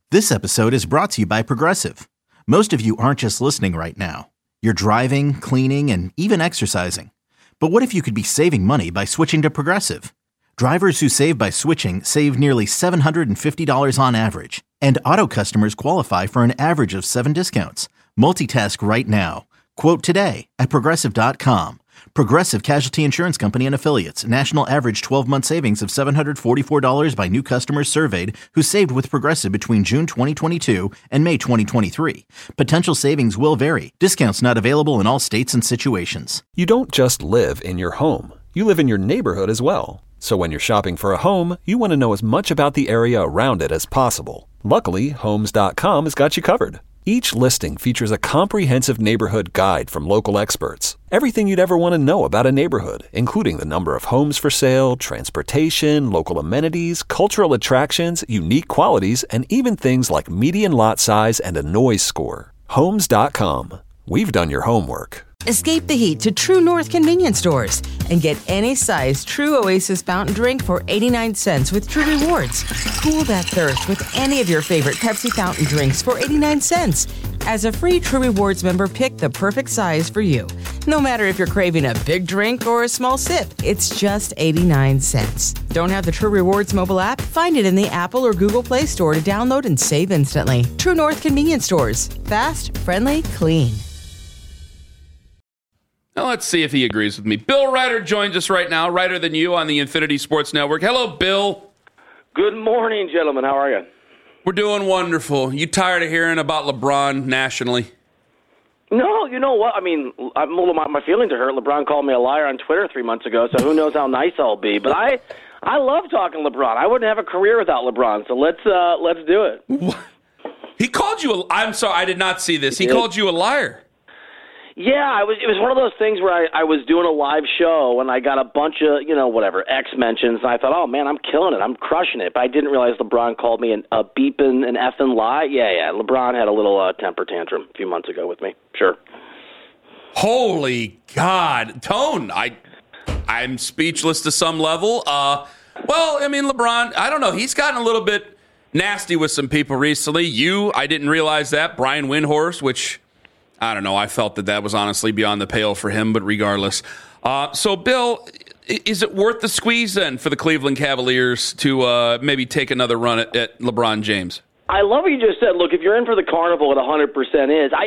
This episode is brought to you by Progressive. Most of you aren't just listening right now. You're driving, cleaning, and even exercising. But what if you could be saving money by switching to Progressive? Drivers who save by switching save nearly $750 on average. And auto customers qualify for an average of 7 discounts. Multitask right now. Quote today at Progressive.com. Progressive Casualty Insurance Company and Affiliates. National average 12-month savings of $744 by new customers surveyed who saved with Progressive between June 2022 and May 2023. Potential savings will vary. Discounts not available in all states and situations. You don't just live in your home. You live in your neighborhood as well. So when you're shopping for a home, you want to know as much about the area around it as possible. Luckily, Homes.com has got you covered. Each listing features a comprehensive neighborhood guide from local experts. Everything you'd ever want to know about a neighborhood, including the number of homes for sale, transportation, local amenities, cultural attractions, unique qualities, and even things like median lot size and a noise score. Homes.com. We've done your homework. Escape the heat to True North convenience stores and get any size True Oasis fountain drink for 89 cents with True Rewards. Cool that thirst with any of your favorite Pepsi fountain drinks for 89 cents. As a free True Rewards member, pick the perfect size for you. No matter if you're craving a big drink or a small sip, it's just 89 cents. Don't have the True Rewards mobile app? Find it in the Apple or Google Play Store to download and save instantly. True North convenience stores. Fast, friendly, clean. Now let's see if he agrees with me. Bill Ryder joins us right now, Ryder Than You on the Infinity Sports Network. Hello, Bill. Good morning, gentlemen. How are you? We're doing wonderful. You tired of hearing about LeBron nationally? No, you know what? I mean, my feelings are hurt. LeBron called me a liar on Twitter 3 months ago, so who knows how nice I'll be. But I love talking LeBron. I wouldn't have a career without LeBron, so let's do it. What? He called you I'm sorry, I did not see this. He called you a liar. Yeah, it was one of those things where I was doing a live show and I got a bunch of, X mentions, and I thought, oh, man, I'm killing it. I'm crushing it. But I didn't realize LeBron called me a beeping, an effing lie. Yeah. LeBron had a little temper tantrum a few months ago with me. Sure. Holy God. Tone, I'm speechless to some level. LeBron, I don't know. He's gotten a little bit nasty with some people recently. I didn't realize that. Brian Windhorst, which... I don't know. I felt that was honestly beyond the pale for him, but regardless. So, Bill, is it worth the squeeze then for the Cleveland Cavaliers to maybe take another run at LeBron James? I love what you just said. Look, if you're in for the carnival, it 100% is.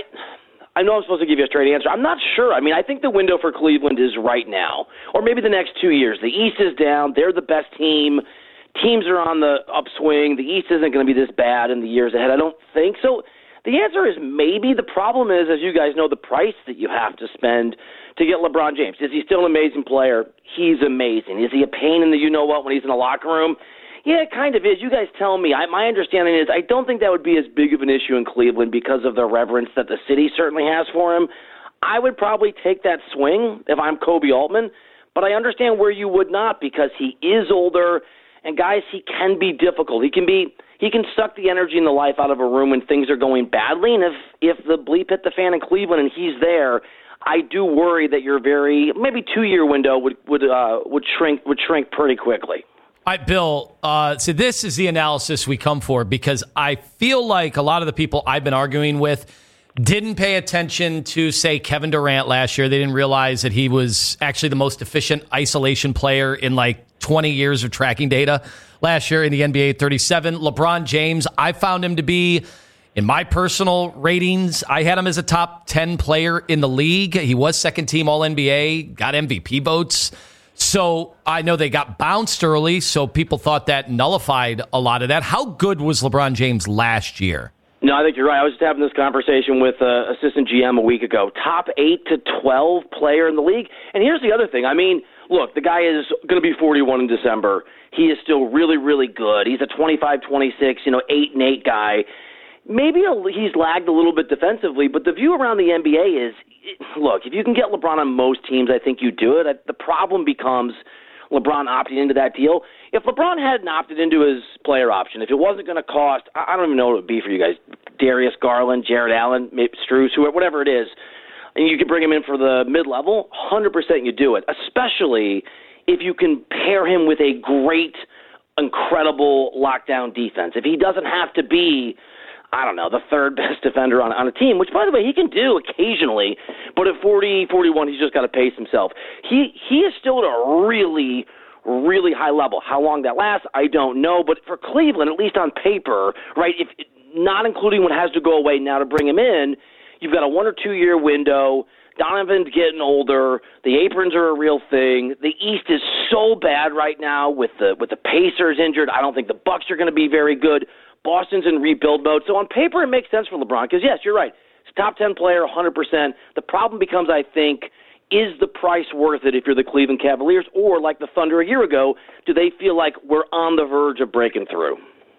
I know I'm supposed to give you a straight answer. I'm not sure. I mean, I think the window for Cleveland is right now, or maybe the next 2 years. The East is down. They're the best team. Teams are on the upswing. The East isn't going to be this bad in the years ahead. I don't think so. The answer is maybe. The problem is, as you guys know, the price that you have to spend to get LeBron James. Is he still an amazing player? He's amazing. Is he a pain in the you-know-what when he's in the locker room? Yeah, it kind of is. You guys tell me. My understanding is I don't think that would be as big of an issue in Cleveland because of the reverence that the city certainly has for him. I would probably take that swing if I'm Kobe Altman, but I understand where you would not because he is older, and guys, he can be difficult. He can suck the energy and the life out of a room when things are going badly. And if the bleep hit the fan in Cleveland and he's there, I do worry that your maybe 2-year window would shrink pretty quickly. All right, Bill, so this is the analysis we come for because I feel like a lot of the people I've been arguing with didn't pay attention to, say, Kevin Durant last year. They didn't realize that he was actually the most efficient isolation player in like 20 years of tracking data last year in the NBA 37. LeBron James, I found him to be, in my personal ratings, I had him as a top 10 player in the league. He was second team All-NBA, got MVP votes. So I know they got bounced early, so people thought that nullified a lot of that. How good was LeBron James last year? No, I think you're right. I was just having this conversation with assistant GM a week ago. Top 8 to 12 player in the league. And here's the other thing. I mean, look, the guy is going to be 41 in December. He is still really, really good. He's a 25-26, 8-8 guy. Maybe he's lagged a little bit defensively, but the view around the NBA is, look, if you can get LeBron on most teams, I think you do it. The problem becomes LeBron opting into that deal. If LeBron hadn't opted into his player option, if it wasn't going to cost, I don't even know what it would be for you guys, Darius Garland, Jared Allen, maybe Strus, whatever it is, and you can bring him in for the mid-level, 100% you do it, especially if you can pair him with a great, incredible lockdown defense. If he doesn't have to be I don't know, the third best defender on a team, which, by the way, he can do occasionally, but at 40, 41, he's just got to pace himself. He is still at a really, really high level. How long that lasts, I don't know, but for Cleveland, at least on paper, right, if not including what has to go away now to bring him in, you've got a 1 or 2 year window. Donovan's getting older. The aprons are a real thing. The East is so bad right now with the Pacers injured. I don't think the Bucks are going to be very good. Boston's in rebuild mode. So on paper, it makes sense for LeBron because, yes, you're right. It's a top 10 player, 100%. The problem becomes, I think, is the price worth it if you're the Cleveland Cavaliers? Or, like the Thunder a year ago, do they feel like we're on the verge of breaking through?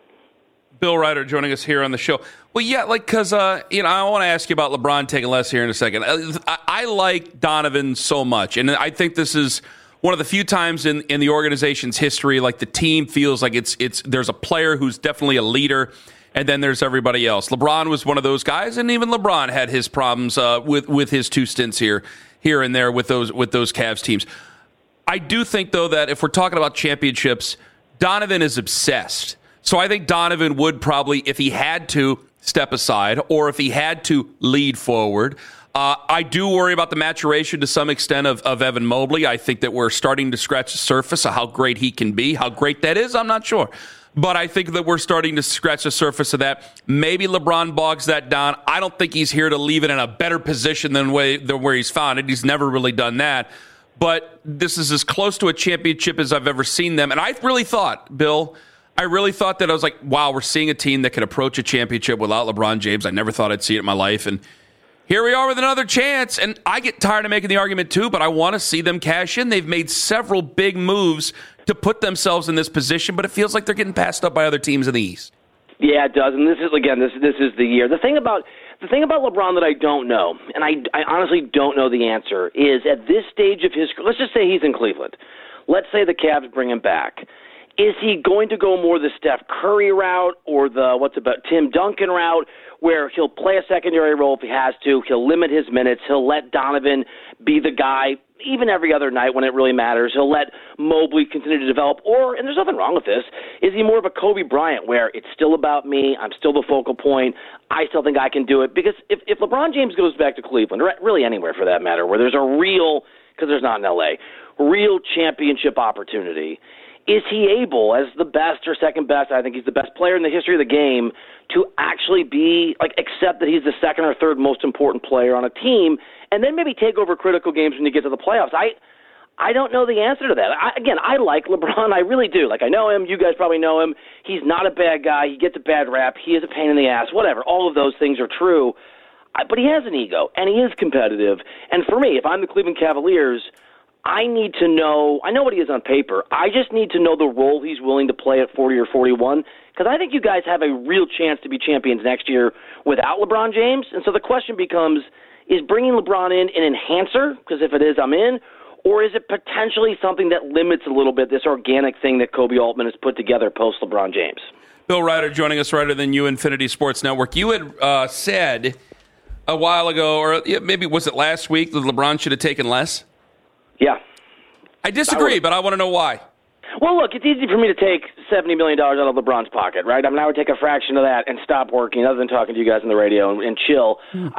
Bill Ryder joining us here on the show. Well, yeah, because I want to ask you about LeBron taking less here in a second. I like Donovan so much, and I think this is one of the few times in the organization's history, like the team feels like there's a player who's definitely a leader, and then there's everybody else. LeBron was one of those guys, and even LeBron had his problems with his 2 stints here and there with those Cavs teams. I do think, though, that if we're talking about championships, Donovan is obsessed. So I think Donovan would probably, if he had to, step aside, or if he had to lead forward. I do worry about the maturation to some extent of Evan Mobley. I think that we're starting to scratch the surface of how great he can be. How great that is, I'm not sure. But I think that we're starting to scratch the surface of that. Maybe LeBron bogs that down. I don't think he's here to leave it in a better position than where he's found it. He's never really done that. But this is as close to a championship as I've ever seen them. And I really thought, Bill, that I was like, wow, we're seeing a team that can approach a championship without LeBron James. I never thought I'd see it in my life. And here we are with another chance. And I get tired of making the argument too, but I want to see them cash in. They've made several big moves to put themselves in this position, but it feels like they're getting passed up by other teams in the East. Yeah, it does. And this is the year. The thing about LeBron that I don't know, and I honestly don't know the answer, is at this stage of his career, let's just say he's in Cleveland. Let's say the Cavs bring him back. Is he going to go more the Steph Curry route or the Tim Duncan route, where he'll play a secondary role if he has to, he'll limit his minutes, he'll let Donovan be the guy even every other night when it really matters, he'll let Mobley continue to develop, or, and there's nothing wrong with this, is he more of a Kobe Bryant where it's still about me, I'm still the focal point, I still think I can do it? Because if LeBron James goes back to Cleveland, or really anywhere for that matter, where there's a real, because there's not in L.A., real championship opportunity, is he able, as the best or second best, I think he's the best player in the history of the game, to actually be, accept that he's the second or third most important player on a team, and then maybe take over critical games when you get to the playoffs? I don't know the answer to that. I like LeBron. I really do. I know him. You guys probably know him. He's not a bad guy. He gets a bad rap. He is a pain in the ass. Whatever. All of those things are true. But he has an ego, and he is competitive. And for me, if I'm the Cleveland Cavaliers, I need to know – I know what he is on paper. I just need to know the role he's willing to play at 40 or 41, because I think you guys have a real chance to be champions next year without LeBron James. And so the question becomes, is bringing LeBron in an enhancer? Because if it is, I'm in. Or is it potentially something that limits a little bit this organic thing that Kobe Altman has put together post-LeBron James? Bill Ryder joining us, Ryder than you, Infinity Sports Network. You had said a while ago, or maybe was it last week, that LeBron should have taken less? Yeah. I disagree, but I want to know why. Well, look, it's easy for me to take $70 million out of LeBron's pocket, right? I mean, I would take a fraction of that and stop working other than talking to you guys on the radio and chill.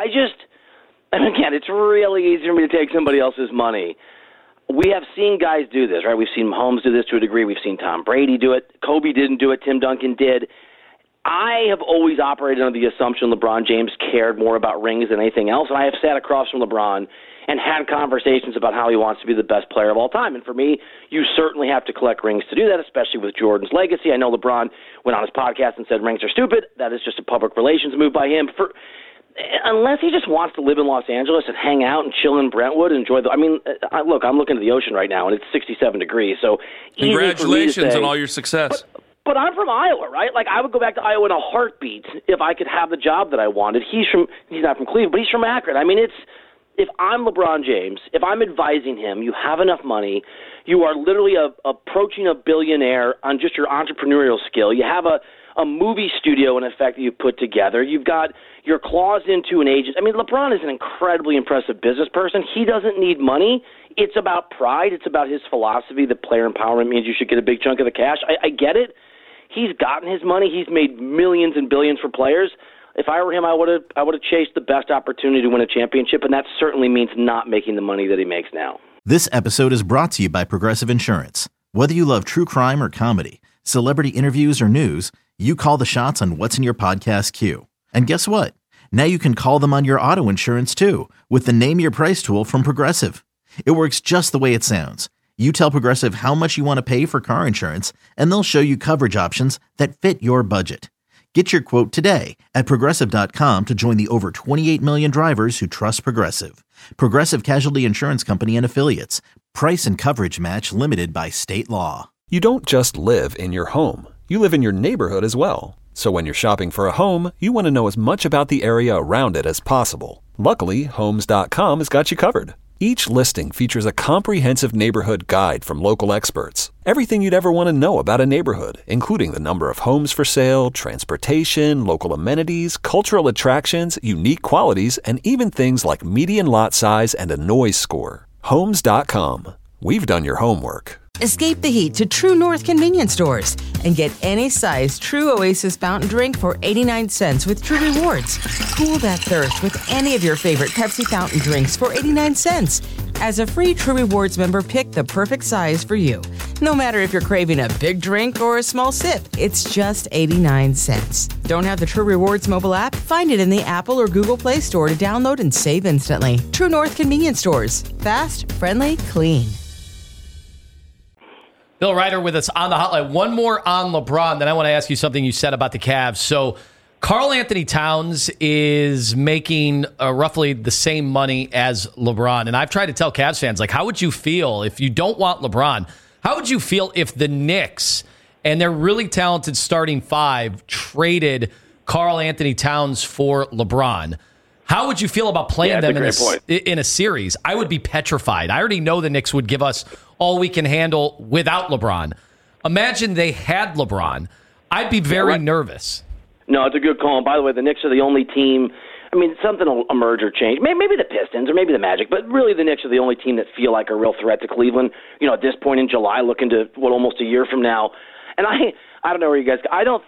Again, it's really easy for me to take somebody else's money. We have seen guys do this, right? We've seen Mahomes do this to a degree. We've seen Tom Brady do it. Kobe didn't do it. Tim Duncan did. I have always operated under the assumption LeBron James cared more about rings than anything else, and I have sat across from LeBron and had conversations about how he wants to be the best player of all time. And for me, you certainly have to collect rings to do that, especially with Jordan's legacy. I know LeBron went on his podcast and said rings are stupid. That is just a public relations move by him. Unless he just wants to live in Los Angeles and hang out and chill in Brentwood and enjoy look, I'm looking at the ocean right now, and it's 67 degrees. So congratulations on all your success. But I'm from Iowa, right? I would go back to Iowa in a heartbeat if I could have the job that I wanted. He's not from Cleveland, but he's from Akron. I mean, if I'm LeBron James, if I'm advising him, you have enough money, you are literally approaching a billionaire on just your entrepreneurial skill. You have a movie studio, in effect, that you've put together. You've got your claws into an agent. I mean, LeBron is an incredibly impressive business person. He doesn't need money. It's about pride. It's about his philosophy that player empowerment means you should get a big chunk of the cash. I get it. He's gotten his money. He's made millions and billions for players. if I were him, I would have chased the best opportunity to win a championship, and that certainly means not making the money that he makes now. This episode is brought to you by Progressive Insurance. Whether you love true crime or comedy, celebrity interviews or news, you call the shots on what's in your podcast queue. And guess what? Now you can call them on your auto insurance too with the Name Your Price tool from Progressive. It works just the way it sounds. You tell Progressive how much you want to pay for car insurance, and they'll show you coverage options that fit your budget. Get your quote today at Progressive.com to join the over 28 million drivers who trust Progressive. Progressive Casualty Insurance Company and Affiliates. Price and coverage match limited by state law. You don't just live in your home. You live in your neighborhood as well. So when you're shopping for a home, you want to know as much about the area around it as possible. Luckily, Homes.com has got you covered. Each listing features a comprehensive neighborhood guide from local experts. Everything you'd ever want to know about a neighborhood, including the number of homes for sale, transportation, local amenities, cultural attractions, unique qualities, and even things like median lot size and a noise score. Homes.com. We've done your homework. Escape the heat to True North convenience stores and get any size True Oasis fountain drink for 89 cents with True Rewards. Cool that thirst with any of your favorite Pepsi fountain drinks for 89 cents. As a free True Rewards member, pick the perfect size for you. No matter if you're craving a big drink or a small sip, it's just 89 cents. Don't have the True Rewards mobile app? Find it in the Apple or Google Play Store to download and save instantly. True North convenience stores. Fast, friendly, clean. Bill Ryder with us on the hotline. One more on LeBron, then I want to ask you something you said about the Cavs. So Karl Anthony Towns is making roughly the same money as LeBron. And I've tried to tell Cavs fans, like, how would you feel if you don't want LeBron? How would you feel if the Knicks and their really talented starting five traded Karl Anthony Towns for LeBron? How would you feel about playing them in a series? I would be petrified. I already know the Knicks would give us all we can handle without LeBron. Imagine they had LeBron. I'd be very nervous. No, it's a good call. And by the way, the Knicks are the only team. I mean, something will emerge or change. Maybe the Pistons or maybe the Magic, but really the Knicks are the only team that feel like a real threat to Cleveland. You know, at this point in July, looking to almost a year from now. And I don't know where you guys.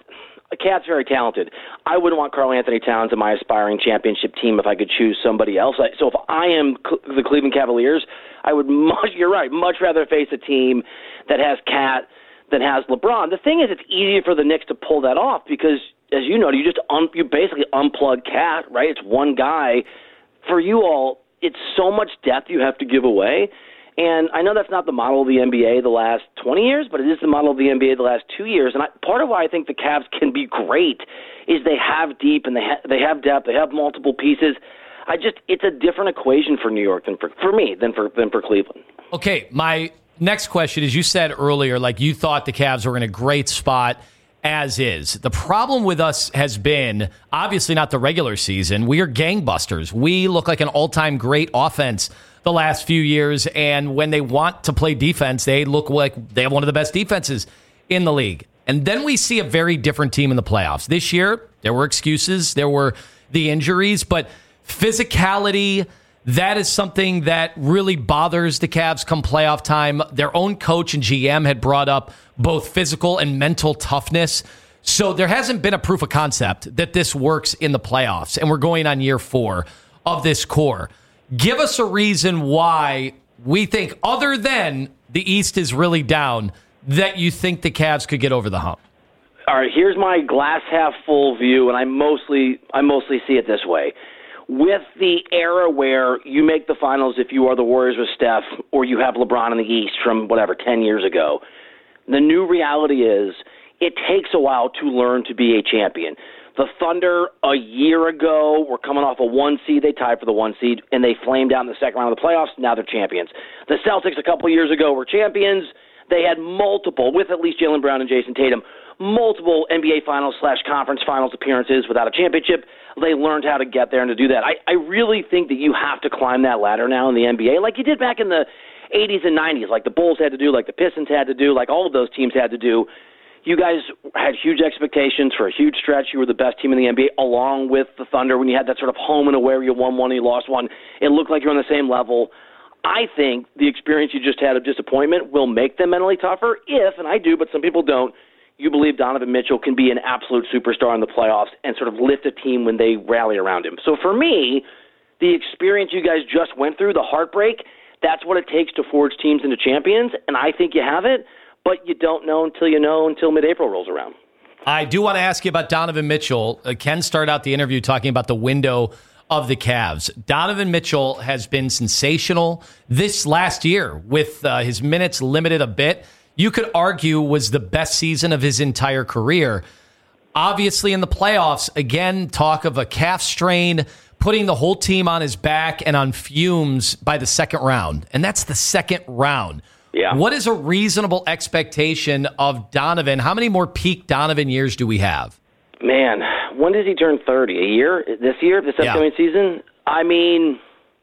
Cat's very talented. I wouldn't want Karl Anthony Towns in my aspiring championship team if I could choose somebody else. So if I am the Cleveland Cavaliers, I would much rather face a team that has Cat than has LeBron. The thing is, it's easier for the Knicks to pull that off because, as you know, you basically unplug Cat, right? It's one guy. For you all, it's so much depth you have to give away. And I know that's not the model of the NBA the last 20 years, but it is the model of the NBA the last 2 years. And part of why I think the Cavs can be great is they have deep and they have depth. They have multiple pieces. It's a different equation for New York than for me than for Cleveland. Okay, my next question is, you said earlier, like, you thought the Cavs were in a great spot as is. The problem with us has been, obviously not the regular season. We are gangbusters. We look like an all-time great offense the last few years, and when they want to play defense, they look like they have one of the best defenses in the league. And then we see a very different team in the playoffs. This year, there were excuses, there were the injuries, but physicality, that is something that really bothers the Cavs come playoff time. Their own coach and GM had brought up both physical and mental toughness. So there hasn't been a proof of concept that this works in the playoffs, and we're going on year 4 of this core. Give us a reason why we think, other than the East is really down, that you think the Cavs could get over the hump. All right, here's my glass half full view, and I mostly see it this way. With the era where you make the finals if you are the Warriors with Steph or you have LeBron in the East from 10 years ago, the new reality is it takes a while to learn to be a champion. The Thunder a year ago were coming off a 1 seed. They tied for the 1 seed, and they flamed out in the second round of the playoffs. Now they're champions. The Celtics a couple years ago were champions. They had multiple, with at least Jaylen Brown and Jason Tatum, multiple NBA Finals/Conference Finals appearances without a championship. They learned how to get there and to do that. I really think that you have to climb that ladder now in the NBA like you did back in the 80s and 90s, like the Bulls had to do, like the Pistons had to do, like all of those teams had to do. You guys had huge expectations for a huge stretch. You were the best team in the NBA, along with the Thunder. When you had that sort of home and away where you won one and you lost one, it looked like you're on the same level. I think the experience you just had of disappointment will make them mentally tougher if, and I do, but some people don't, you believe Donovan Mitchell can be an absolute superstar in the playoffs and sort of lift a team when they rally around him. So for me, the experience you guys just went through, the heartbreak, that's what it takes to forge teams into champions, and I think you have it, but you don't know until mid-April rolls around. I do want to ask you about Donovan Mitchell. Ken started out the interview talking about the window of the Cavs. Donovan Mitchell has been sensational this last year with his minutes limited a bit. You could argue was the best season of his entire career. Obviously, in the playoffs, again, talk of a calf strain, putting the whole team on his back and on fumes by the second round. And that's the second round. Yeah. What is a reasonable expectation of Donovan? How many more peak Donovan years do we have? Man, when does he turn 30? A year? This year? This upcoming season? I mean,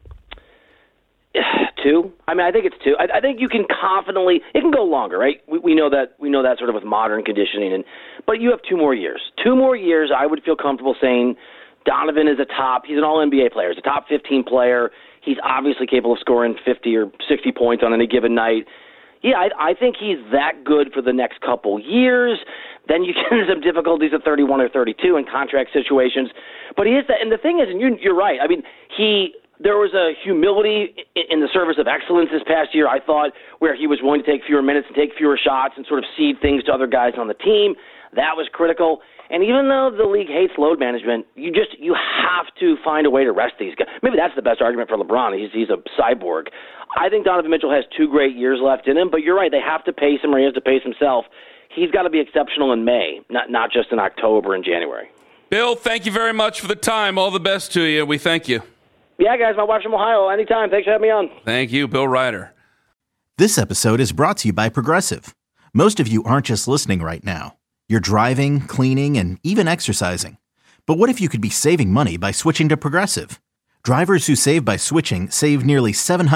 2. I think it's 2. I think you can confidently. It can go longer, right? We know that. We know that sort of with modern conditioning. But you have 2 more years. 2 more years. I would feel comfortable saying Donovan is he's an All-NBA player. He's a top 15 player. He's obviously capable of scoring 50 or 60 points on any given night. Yeah, I think he's that good for the next couple years. Then you get into some difficulties at 31 or 32 in contract situations. But he is that. And the thing is, and you're right. I mean, there was a humility in the service of excellence this past year, I thought, where he was willing to take fewer minutes and take fewer shots and sort of cede things to other guys on the team. That was critical. And even though the league hates load management, you have to find a way to rest these guys. Maybe that's the best argument for LeBron. He's a cyborg. I think Donovan Mitchell has 2 great years left in him, but you're right. They have to pace him or he has to pace himself. He's got to be exceptional in May, not just in October and January. Bill, thank you very much for the time. All the best to you. We thank you. Yeah, guys, my wife's from Ohio. Anytime. Thanks for having me on. Thank you, Bill Ryder. This episode is brought to you by Progressive. Most of you aren't just listening right now. You're driving, cleaning, and even exercising. But what if you could be saving money by switching to Progressive? Drivers who save by switching save nearly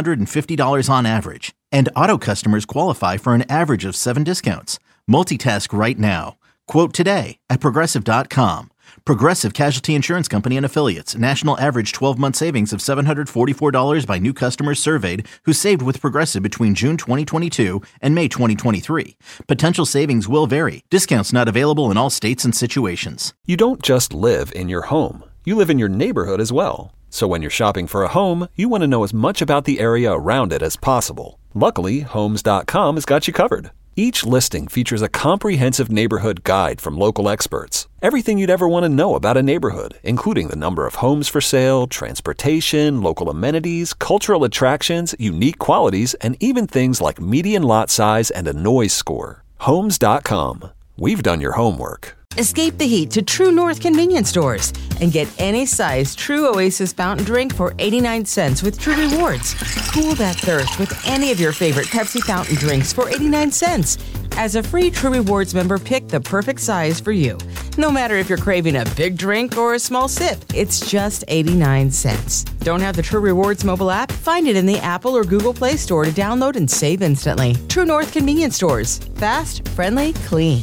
$750 on average. And auto customers qualify for an average of 7 discounts. Multitask right now. Quote today at Progressive.com. Progressive Casualty Insurance Company and Affiliates. National average 12-month savings of $744 by new customers surveyed who saved with Progressive between June 2022 and May 2023. Potential savings will vary. Discounts not available in all states and situations. You don't just live in your home. You live in your neighborhood as well. So when you're shopping for a home, you want to know as much about the area around it as possible. Luckily, Homes.com has got you covered. Each listing features a comprehensive neighborhood guide from local experts. Everything you'd ever want to know about a neighborhood, including the number of homes for sale, transportation, local amenities, cultural attractions, unique qualities, and even things like median lot size and a noise score. Homes.com. We've done your homework. Escape the heat to True North convenience stores and get any size True Oasis fountain drink for 89 cents with True Rewards. Cool that thirst with any of your favorite Pepsi fountain drinks for 89 cents. As a free True Rewards member, pick the perfect size for you. No matter if you're craving a big drink or a small sip, it's just 89 cents. Don't have the True Rewards mobile app? Find it in the Apple or Google Play Store to download and save instantly. True North convenience stores. Fast, friendly, clean.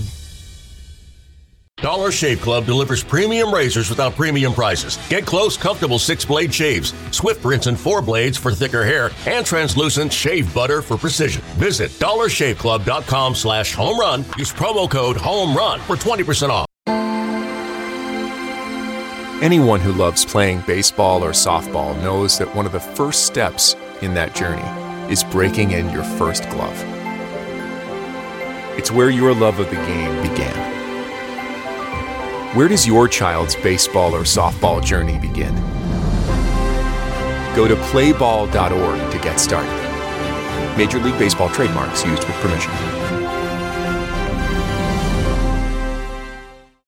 Dollar Shave Club delivers premium razors without premium prices. Get close, comfortable 6-blade shaves, swift rinse and 4 blades for thicker hair, and translucent shave butter for precision. Visit dollarshaveclub.com/homerun. Use promo code HOMERUN for 20% off. Anyone who loves playing baseball or softball knows that one of the first steps in that journey is breaking in your first glove. It's where your love of the game began. Where does your child's baseball or softball journey begin? Go to playball.org to get started. Major League Baseball trademarks used with permission.